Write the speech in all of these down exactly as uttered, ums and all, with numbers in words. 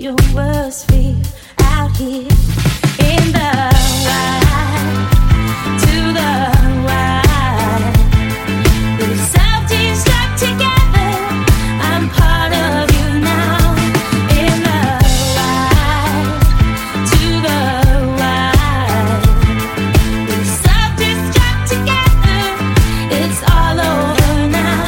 your worst fear out here in the wild, to the wild. With self-team stuck together, I'm part of you now. In the wild, to the wild. With self-team stuck together, it's all over now.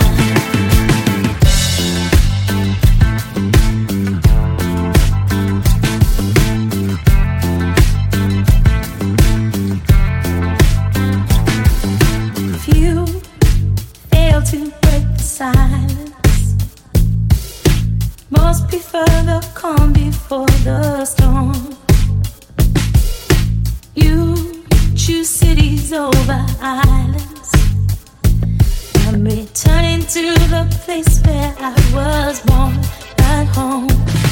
Silence. Most prefer the calm before the storm. You choose cities over islands. I'm returning to the place where I was born, at home.